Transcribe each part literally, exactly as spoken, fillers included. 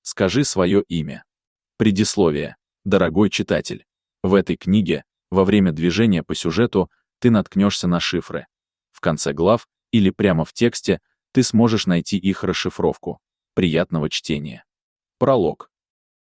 Скажи свое имя. Предисловие. Дорогой читатель, в этой книге, во время движения по сюжету, ты наткнешься на шифры. В конце глав или прямо в тексте ты сможешь найти их расшифровку. Приятного чтения. Пролог.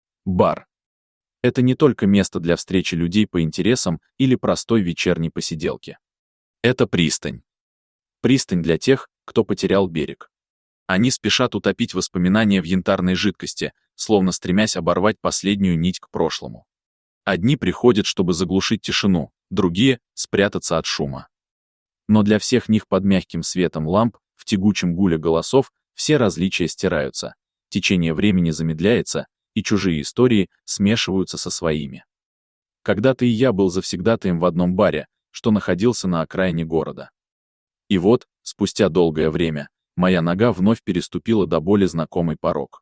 Бар. Это не только место для встречи людей по интересам или простой вечерней посиделки. Это пристань. Пристань для тех, кто потерял берег. Они спешат утопить воспоминания в янтарной жидкости, словно стремясь оборвать последнюю нить к прошлому. Одни приходят, чтобы заглушить тишину, другие — спрятаться от шума. Но для всех них под мягким светом ламп, в тягучем гуле голосов, все различия стираются, течение времени замедляется, и чужие истории смешиваются со своими. Когда-то и я был завсегдатаем в одном баре, что находился на окраине города. И вот, спустя долгое время, моя нога вновь переступила до боли знакомый порог.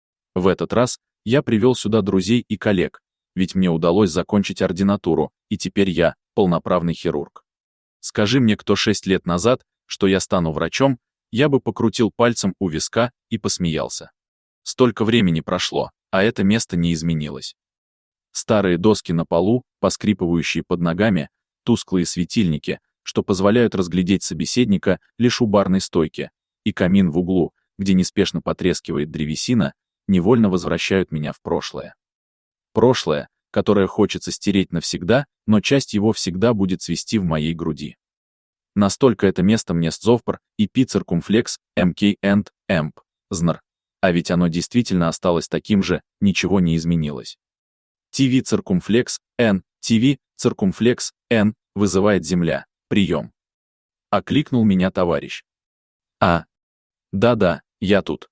В этот раз я привел сюда друзей и коллег, ведь мне удалось закончить ординатуру, и теперь я полноправный хирург. Скажи мне кто шесть лет назад, что я стану врачом, я бы покрутил пальцем у виска и посмеялся. Столько времени прошло, а это место не изменилось. Старые доски на полу, поскрипывающие под ногами, тусклые светильники, что позволяют разглядеть собеседника лишь у барной стойки, и камин в углу, где неспешно потрескивает древесина, невольно возвращают меня в прошлое. Прошлое, которое хочется стереть навсегда, но часть его всегда будет цвести в моей груди. Настолько это место мне сцовпр и пи циркумфлекс МК энд эмп знр, а ведь оно действительно осталось таким же, ничего не изменилось. ТВ циркумфлекс Н, ТВ циркумфлекс Н вызывает земля, прием. Окликнул меня товарищ. А, да-да, я тут.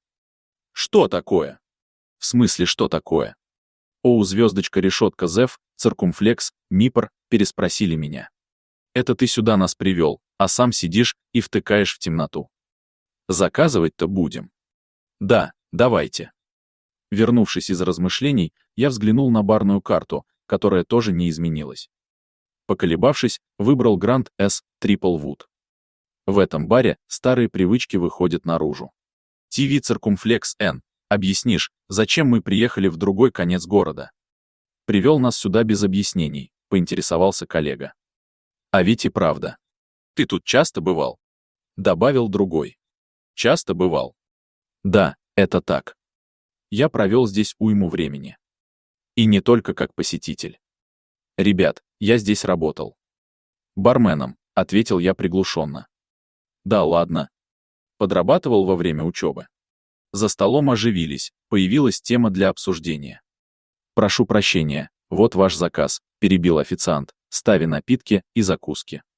Что такое? В смысле, что такое? Оу, звездочка, решетка, зев, циркумфлекс, мипр, переспросили меня. Это ты сюда нас привел, а сам сидишь и втыкаешь в темноту. Заказывать-то будем. Да, давайте. Вернувшись из размышлений, я взглянул на барную карту, которая тоже не изменилась. Поколебавшись, выбрал Grand S Triple Wood. В этом баре старые привычки выходят наружу. ТВ циркумфлекс N. Объяснишь, зачем мы приехали в другой конец города? Привел нас сюда без объяснений, поинтересовался коллега. А ведь и правда. Ты тут часто бывал? Добавил другой. Часто бывал? Да, это так. Я провел здесь уйму времени. И не только как посетитель. Ребят, я здесь работал. Барменом, ответил я приглушенно. Да ладно. Подрабатывал во время учебы. За столом оживились, появилась тема для обсуждения. «Прошу прощения, вот ваш заказ», — перебил официант, ставя напитки и закуски.